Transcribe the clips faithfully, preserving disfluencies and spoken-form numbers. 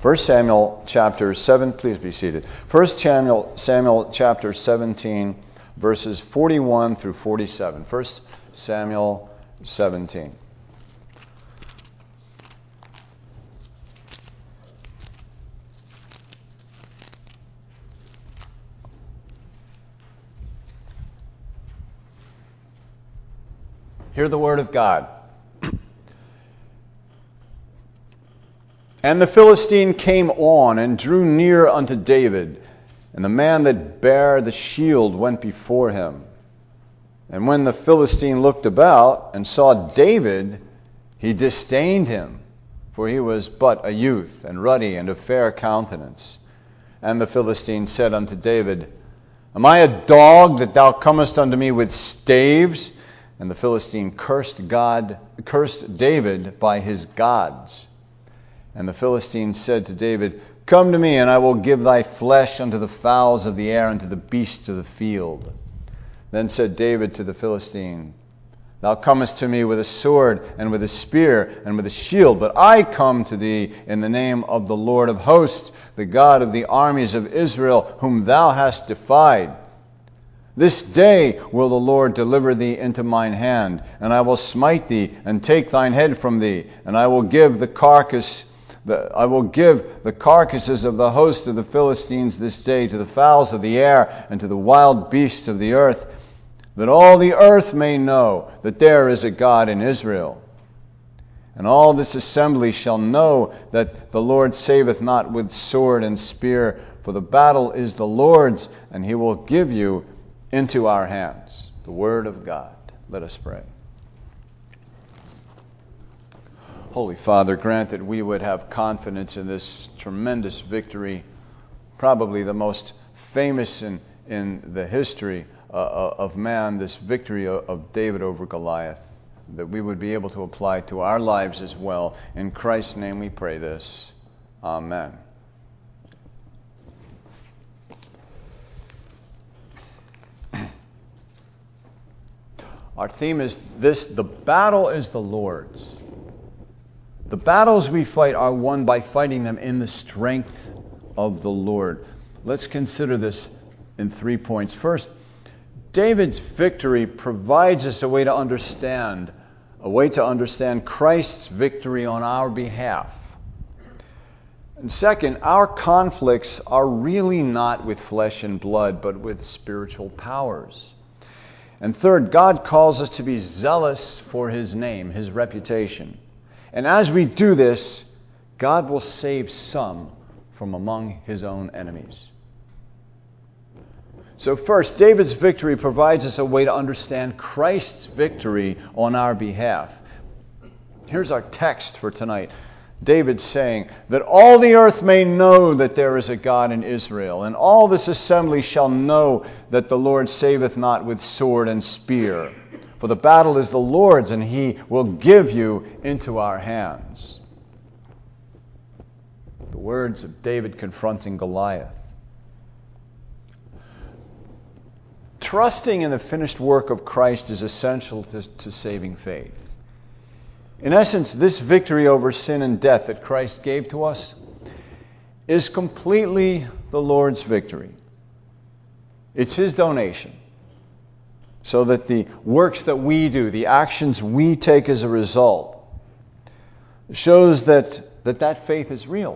First Samuel chapter seven, please be seated. First Samuel, Samuel chapter seventeen, verses forty-one through forty-seven. First Samuel seventeen. Hear the word of God. And the Philistine came on and drew near unto David, and the man that bare the shield went before him. And when the Philistine looked about and saw David, he disdained him, for he was but a youth, and ruddy, and of fair countenance. And the Philistine said unto David, Am I a dog that thou comest unto me with staves? And the Philistine cursed God, cursed David by his gods. And the Philistine said to David, Come to me, and I will give thy flesh unto the fowls of the air and to the beasts of the field. Then said David to the Philistine, Thou comest to me with a sword, and with a spear, and with a shield, but I come to thee in the name of the Lord of hosts, the God of the armies of Israel, whom thou hast defied. This day will the Lord deliver thee into mine hand, and I will smite thee, and take thine head from thee, and I will give the carcass The, I will give the carcasses of the host of the Philistines this day to the fowls of the air and to the wild beasts of the earth, that all the earth may know that there is a God in Israel. And all this assembly shall know that the Lord saveth not with sword and spear, for the battle is the Lord's, and he will give you into our hands. The word of God. Let us pray. Holy Father, grant that we would have confidence in this tremendous victory, probably the most famous in, in the history uh, of man, this victory of David over Goliath, that we would be able to apply to our lives as well. In Christ's name we pray this. Amen. Our theme is this: the battle is the Lord's. The battles we fight are won by fighting them in the strength of the Lord. Let's consider this in three points. First, David's victory provides us a way to understand, a way to understand Christ's victory on our behalf. And second, our conflicts are really not with flesh and blood, but with spiritual powers. And third, God calls us to be zealous for his name, his reputation. And as we do this, God will save some from among his own enemies. So first, David's victory provides us a way to understand Christ's victory on our behalf. Here's our text for tonight. David saying, that all the earth may know that there is a God in Israel, and all this assembly shall know that the Lord saveth not with sword and spear. For the battle is the Lord's, and he will give you into our hands. The words of David confronting Goliath. Trusting in the finished work of Christ is essential to, to saving faith. In essence, this victory over sin and death that Christ gave to us is completely the Lord's victory. It's his donation. So that the works that we do, the actions we take as a result, shows that that, that faith is real.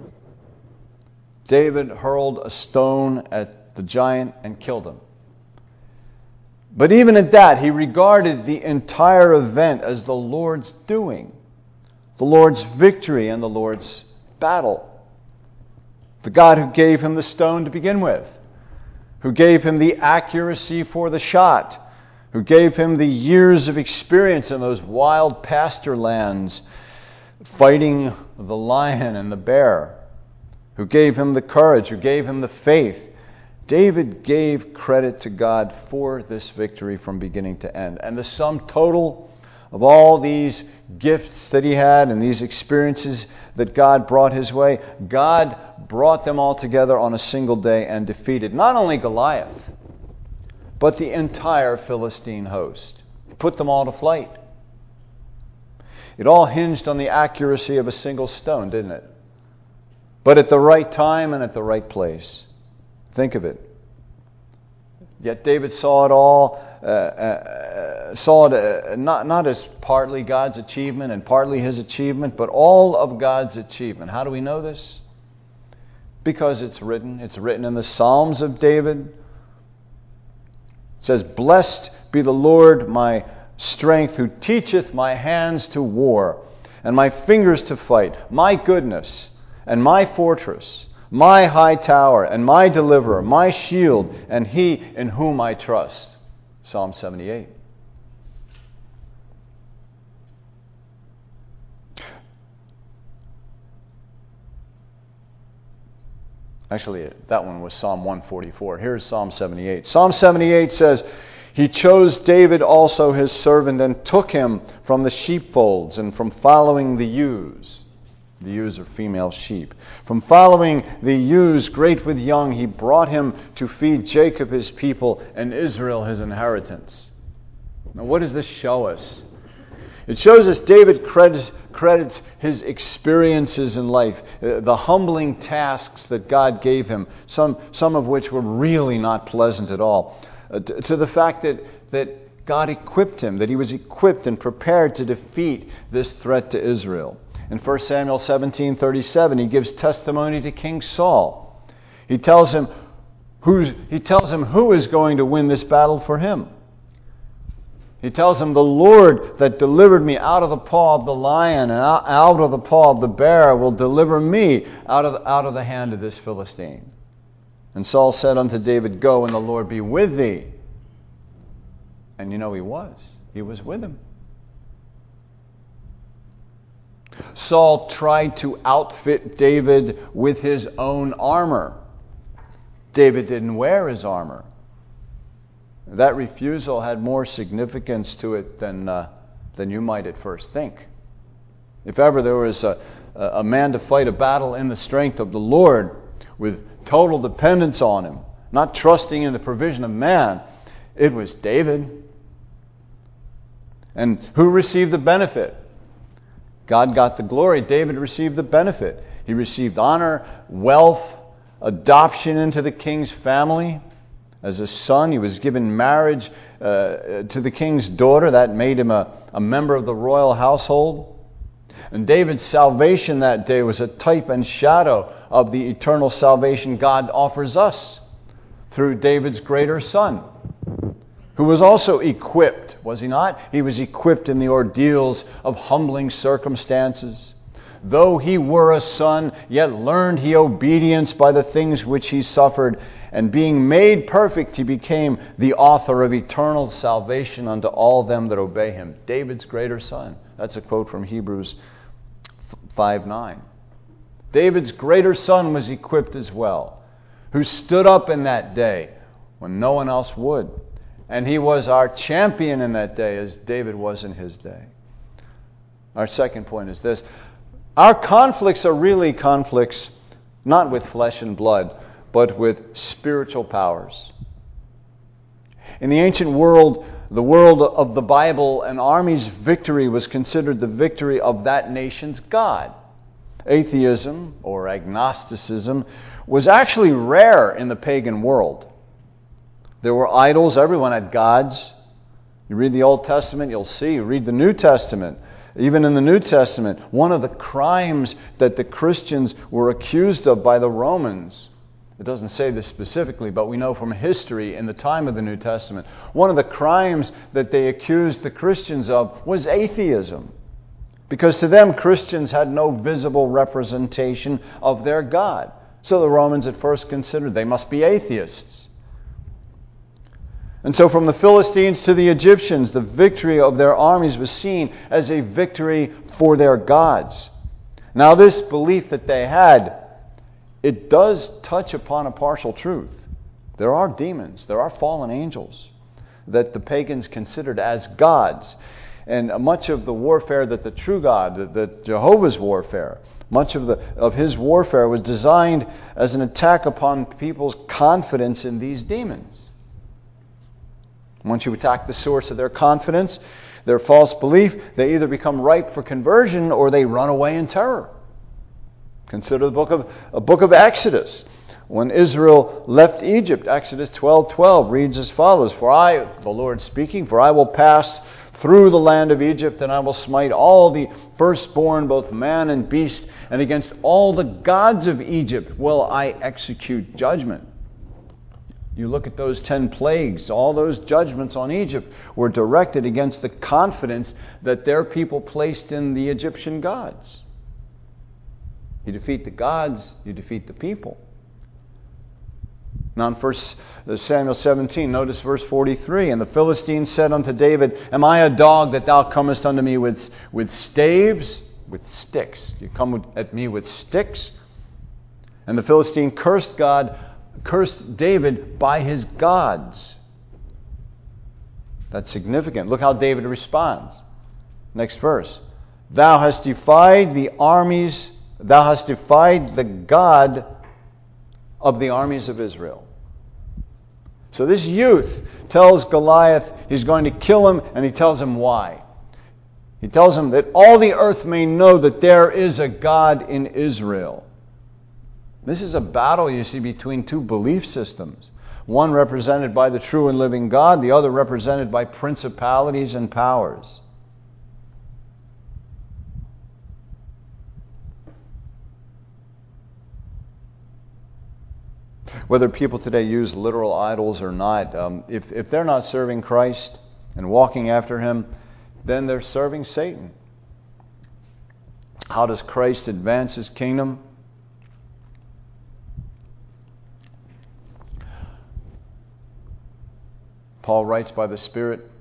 David hurled a stone at the giant and killed him. But even at that, he regarded the entire event as the Lord's doing, the Lord's victory and the Lord's battle. The God who gave him the stone to begin with, who gave him the accuracy for the shot, who gave him the years of experience in those wild pasture lands, fighting the lion and the bear, who gave him the courage, who gave him the faith. David gave credit to God for this victory from beginning to end. And the sum total of all these gifts that he had and these experiences that God brought his way, God brought them all together on a single day and defeated not only Goliath, but the entire Philistine host. Put them all to flight. It all hinged on the accuracy of a single stone, didn't it? but at the right time and at the right place. Think of it. Yet David saw it all, uh, uh, saw it uh, not, not as partly God's achievement and partly his achievement, but all of God's achievement. How do we know this? Because it's written. It's written in the Psalms of David. It says, "Blessed be the Lord my strength, who teacheth my hands to war, and my fingers to fight, my goodness and my fortress, my high tower and my deliverer, my shield, and he in whom I trust." Psalm seventy-eight. Actually, that one was Psalm one forty-four. Here's Psalm seventy-eight. Psalm seventy-eight says, "He chose David also his servant, and took him from the sheepfolds and from following the ewes." The ewes are female sheep. "From following the ewes great with young, he brought him to feed Jacob his people and Israel his inheritance." Now what does this show us? It shows us David credits, credits his experiences in life, uh, the humbling tasks that God gave him, some, some of which were really not pleasant at all, uh, to, to the fact that, that God equipped him, that he was equipped and prepared to defeat this threat to Israel. In First Samuel seventeen thirty-seven, he gives testimony to King Saul. He tells him who's, he tells him who is going to win this battle for him. He tells him, "The Lord that delivered me out of the paw of the lion and out of the paw of the bear will deliver me out of, out of the hand of this Philistine." And Saul said unto David, "Go, and the Lord be with thee." And you know he was. He was with him. Saul tried to outfit David with his own armor. David didn't wear his armor. That refusal had more significance to it than uh, than you might at first think. If ever there was a, a man to fight a battle in the strength of the Lord, with total dependence on him, not trusting in the provision of man, it was David. And who received the benefit? God got the glory. David received the benefit. He received honor, wealth, adoption into the king's family. As a son, he was given marriage uh, to the king's daughter. That made him a, a member of the royal household. And David's salvation that day was a type and shadow of the eternal salvation God offers us through David's greater son, who was also equipped, was he not? He was equipped in the ordeals of humbling circumstances. Though he were a son, yet learned he obedience by the things which he suffered. And being made perfect, he became the author of eternal salvation unto all them that obey him. David's greater son. That's a quote from Hebrews five nine. David's greater son was equipped as well, who stood up in that day when no one else would. And he was our champion in that day, as David was in his day. Our second point is this. Our conflicts are really conflicts not with flesh and blood, but with spiritual powers. In the ancient world, the world of the Bible, an army's victory was considered the victory of that nation's God. Atheism, or agnosticism, was actually rare in the pagan world. There were idols. Everyone had gods. You read the Old Testament, you'll see. You read the New Testament. Even in the New Testament, one of the crimes that the Christians were accused of by the Romans, it doesn't say this specifically, but we know from history in the time of the New Testament, one of the crimes that they accused the Christians of was atheism. Because to them, Christians had no visible representation of their God. So the Romans at first considered they must be atheists. And so from the Philistines to the Egyptians, the victory of their armies was seen as a victory for their gods. Now this belief that they had, it does touch upon a partial truth. There are demons, there are fallen angels that the pagans considered as gods. And much of the warfare that the true God, that, that Jehovah's warfare, much of the of his warfare was designed as an attack upon people's confidence in these demons. Once you attack the source of their confidence, their false belief, they either become ripe for conversion or they run away in terror. Consider the book of a book of Exodus. When Israel left Egypt, Exodus twelve twelve reads as follows: For I, the Lord speaking, for I will pass through the land of Egypt, and I will smite all the firstborn, both man and beast, and against all the gods of Egypt will I execute judgment. You look at those ten plagues, all those judgments on Egypt were directed against the confidence that their people placed in the Egyptian gods. You defeat the gods, you defeat the people. Now in First Samuel seventeen, notice verse forty-three. And the Philistines said unto David, Am I a dog that thou comest unto me with, with staves? With sticks. You come at me with sticks? And the Philistine cursed God, cursed David by his gods. That's significant. Look how David responds. Next verse. Thou hast defied the armies, thou hast defied the God of the armies of Israel. So this youth tells Goliath he's going to kill him, and he tells him why. He tells him that all the earth may know that there is a God in Israel. This is a battle, you see, between two belief systems. One represented by the true and living God, the other represented by principalities and powers. Whether people today use literal idols or not, um, if, if they're not serving Christ and walking after Him, then they're serving Satan. How does Christ advance His kingdom? Paul writes by the Spirit,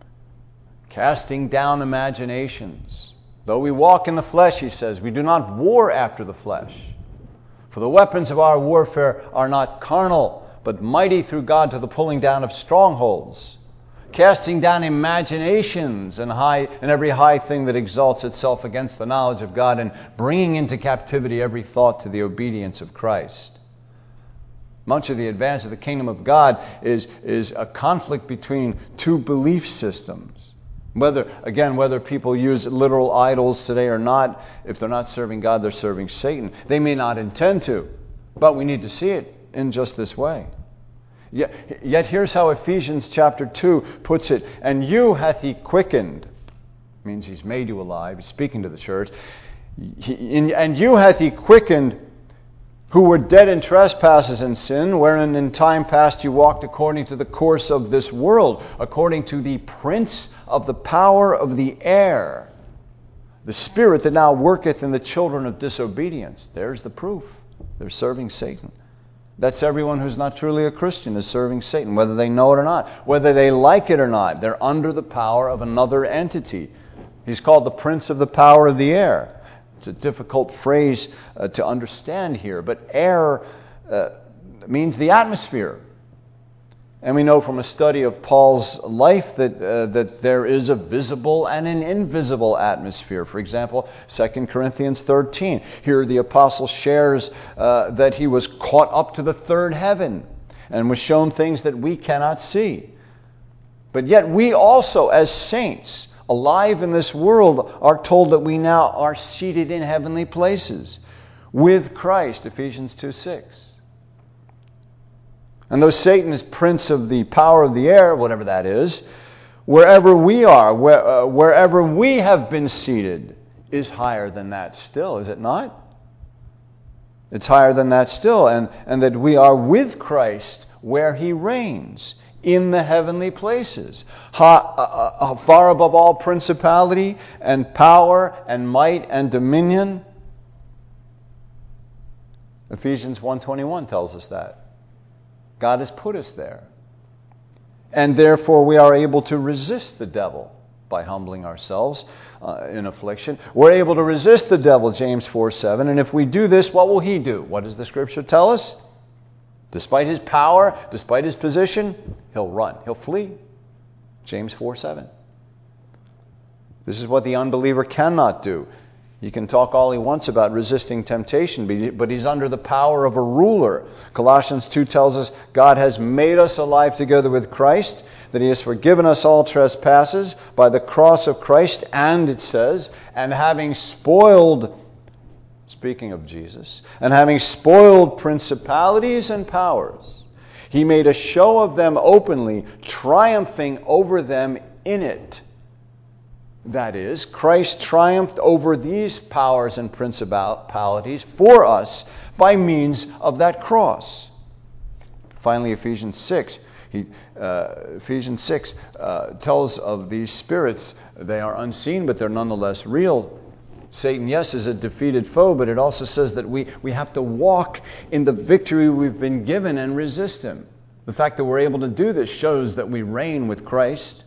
casting down imaginations. Though we walk in the flesh, he says, we do not war after the flesh. For the weapons of our warfare are not carnal, but mighty through God to the pulling down of strongholds, casting down imaginations and high and every high thing that exalts itself against the knowledge of God, and bringing into captivity every thought to the obedience of Christ. Much of the advance of the kingdom of God is, is a conflict between two belief systems. Whether, again, whether people use literal idols today or not, if they're not serving God, they're serving Satan. They may not intend to, but we need to see it in just this way. Yet, yet here's how Ephesians chapter two puts it. And you hath he quickened. Means he's made you alive. He's speaking to the church. He, and you hath he quickened, who were dead in trespasses and sin, wherein in time past you walked according to the course of this world, according to the prince of the power of the air, the spirit that now worketh in the children of disobedience. There's the proof. They're serving Satan. That's everyone who's not truly a Christian is serving Satan, whether they know it or not, whether they like it or not. They're under the power of another entity. He's called the prince of the power of the air. It's a difficult phrase uh, to understand here, but air uh, means the atmosphere. And we know from a study of Paul's life that uh, that there is a visible and an invisible atmosphere. For example, Second Corinthians thirteen. Here the apostle shares uh, that he was caught up to the third heaven and was shown things that we cannot see. But yet we also, as saints, alive in this world, are told that we now are seated in heavenly places with Christ, Ephesians two six. And though Satan is prince of the power of the air, whatever that is, wherever we are, where, uh, wherever we have been seated, is higher than that still, is it not? It's higher than that still, and, and that we are with Christ where He reigns, in the heavenly places, ha, uh, uh, far above all principality and power and might and dominion. Ephesians one twenty-one tells us that. God has put us there. And therefore we are able to resist the devil by humbling ourselves uh, in affliction. We're able to resist the devil, James four seven. And if we do this, what will he do? What does the Scripture tell us? Despite his power, despite his position, he'll run. He'll flee. James four seven. This is what the unbeliever cannot do. He can talk all he wants about resisting temptation, but he's under the power of a ruler. Colossians two tells us God has made us alive together with Christ, that He has forgiven us all trespasses by the cross of Christ, and it says, and having spoiled speaking of Jesus, and having spoiled principalities and powers, he made a show of them openly, triumphing over them in it. That is, Christ triumphed over these powers and principalities for us by means of that cross. Finally, Ephesians six. He, uh, Ephesians six uh, tells of these spirits. They are unseen, but they're nonetheless real. Satan, yes, is a defeated foe, but it also says that we, we have to walk in the victory we've been given and resist him. The fact that we're able to do this shows that we reign with Christ.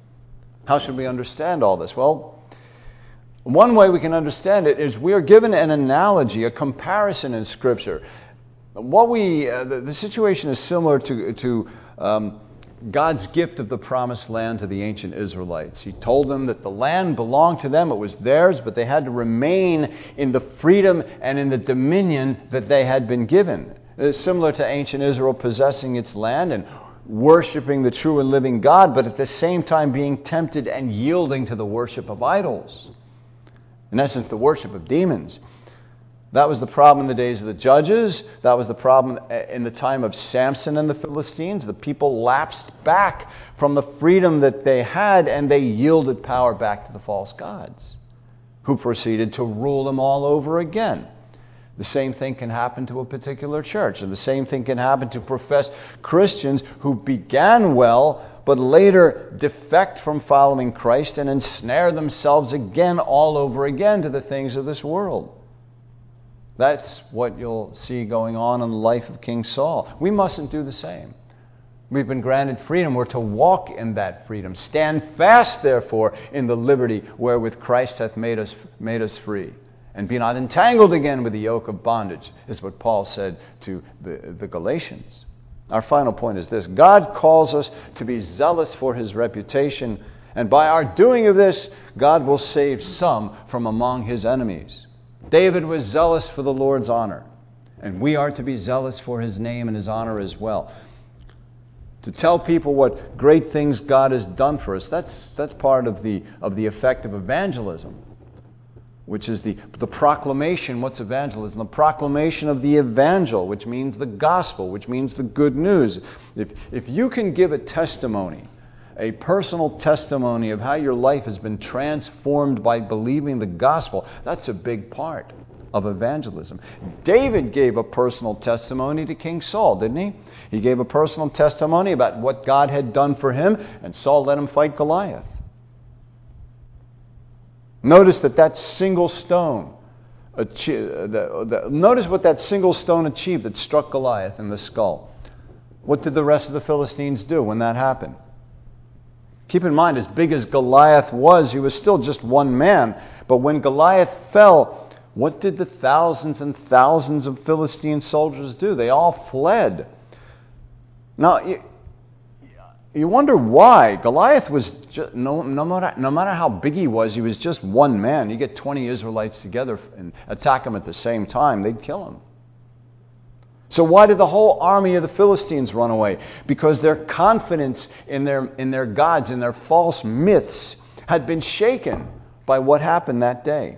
How should we understand all this? Well, one way we can understand it is we are given an analogy, a comparison in Scripture. What we uh, the, the situation is similar to to um, God's gift of the promised land to the ancient Israelites. He told them that the land belonged to them, it was theirs, but they had to remain in the freedom and in the dominion that they had been given. It's similar to ancient Israel possessing its land and worshiping the true and living God, but at the same time being tempted and yielding to the worship of idols. In essence, the worship of demons. That was the problem in the days of the judges. That was the problem in the time of Samson and the Philistines. The people lapsed back from the freedom that they had, and they yielded power back to the false gods, who proceeded to rule them all over again. The same thing can happen to a particular church, and the same thing can happen to professed Christians who began well, but later defect from following Christ and ensnare themselves again all over again to the things of this world. That's what you'll see going on in the life of King Saul. We mustn't do the same. We've been granted freedom. We're to walk in that freedom. Stand fast, therefore, in the liberty wherewith Christ hath made us made us free. And be not entangled again with the yoke of bondage, is what Paul said to the, the Galatians. Our final point is this. God calls us to be zealous for his reputation, and by our doing of this, God will save some from among his enemies. David was zealous for the Lord's honor, and we are to be zealous for his name and his honor as well. To tell people what great things God has done for us, that's that's part of the of the effect of evangelism, which is the, the proclamation. What's evangelism? The proclamation of the evangel, which means the gospel, which means the good news. If if you can give a testimony, a personal testimony of how your life has been transformed by believing the gospel, that's a big part of evangelism. David gave a personal testimony to King Saul, didn't he? He gave a personal testimony about what God had done for him, and Saul let him fight Goliath. Notice that that single stone, achi- the, the, notice what that single stone achieved that struck Goliath in the skull. What did the rest of the Philistines do when that happened? Keep in mind, as big as Goliath was, he was still just one man. But when Goliath fell, what did the thousands and thousands of Philistine soldiers do? They all fled. Now, you, you wonder why. Goliath was, just, no, no, matter, no matter how big he was, he was just one man. You get twenty Israelites together and attack him at the same time, they'd kill him. So why did the whole army of the Philistines run away? Because their confidence in their in their gods, in their false myths, had been shaken by what happened that day.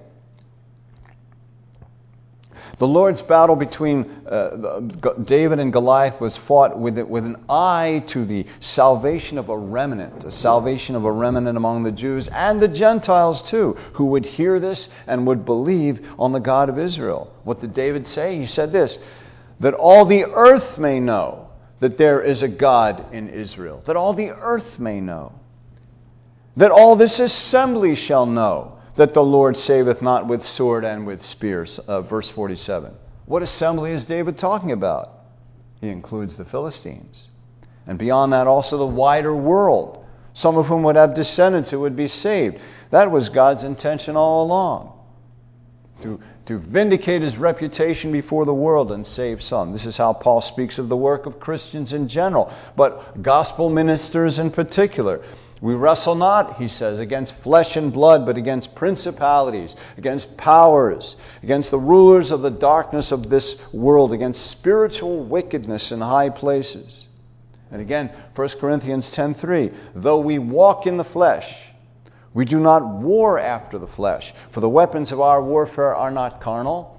The Lord's battle between uh, David and Goliath was fought with with an eye to the salvation of a remnant, a salvation of a remnant among the Jews and the Gentiles too, who would hear this and would believe on the God of Israel. What did David say? He said this, that all the earth may know that there is a God in Israel. That all the earth may know. That all this assembly shall know that the Lord saveth not with sword and with spears. Uh, verse forty-seven. What assembly is David talking about? He includes the Philistines. And beyond that also the wider world. Some of whom would have descendants who would be saved. That was God's intention all along. To to vindicate his reputation before the world and save some. This is how Paul speaks of the work of Christians in general, but gospel ministers in particular. We wrestle not, he says, against flesh and blood, but against principalities, against powers, against the rulers of the darkness of this world, against spiritual wickedness in high places. And again, First Corinthians ten three, though we walk in the flesh, we do not war after the flesh, for the weapons of our warfare are not carnal,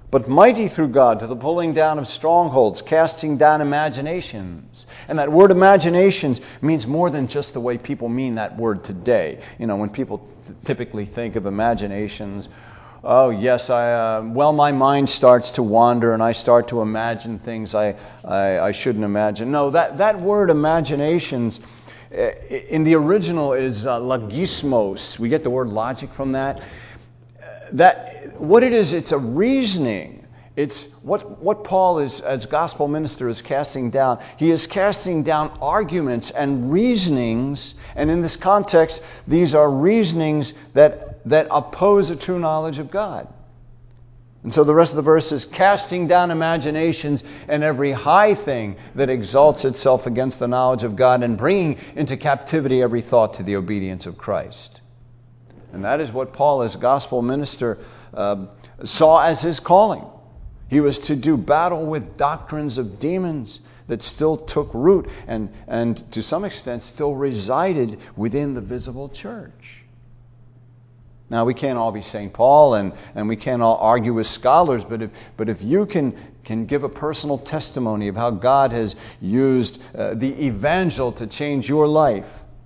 but mighty through God to the pulling down of strongholds, casting down imaginations. And that word imaginations means more than just the way people mean that word today. You know, when people th- typically think of imaginations, oh yes, I uh, well, my mind starts to wander and I start to imagine things I I, I shouldn't imagine. No, that, that word imaginations in the original is uh, logismos. We get the word logic from that. That what it is, it's a reasoning. It's what what Paul is, as gospel minister, is casting down. He is casting down arguments and reasonings, and in this context, these are reasonings that that oppose a true knowledge of God. And so the rest of the verse is casting down imaginations and every high thing that exalts itself against the knowledge of God, and bringing into captivity every thought to the obedience of Christ. And that is what Paul, as gospel minister, uh, saw as his calling. He was to do battle with doctrines of demons that still took root and, and to some extent still resided within the visible church. Now, we can't all be Saint Paul, and, and we can't all argue with scholars, but if, but if you can, can give a personal testimony of how God has used uh, the evangel to change your life,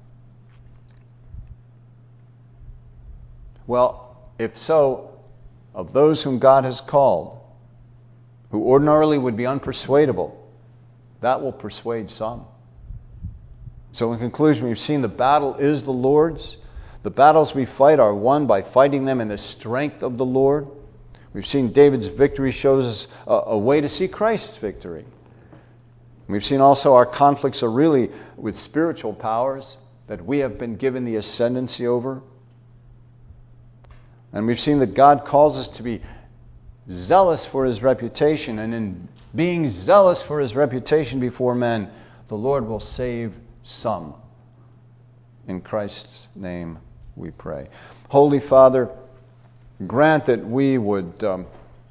well, if so, of those whom God has called, who ordinarily would be unpersuadable, that will persuade some. So in conclusion, we've seen the battle is the Lord's. The battles we fight are won by fighting them in the strength of the Lord. We've seen David's victory shows us a, a way to see Christ's victory. We've seen also our conflicts are really with spiritual powers that we have been given the ascendancy over. And we've seen that God calls us to be zealous for His reputation, and in being zealous for His reputation before men, the Lord will save some. In Christ's name we pray. Holy Father, grant that we would um,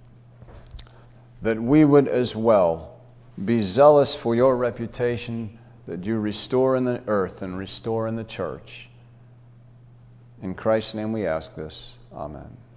that we would as well be zealous for your reputation that you restore in the earth and restore in the church. In Christ's name we ask this. Amen.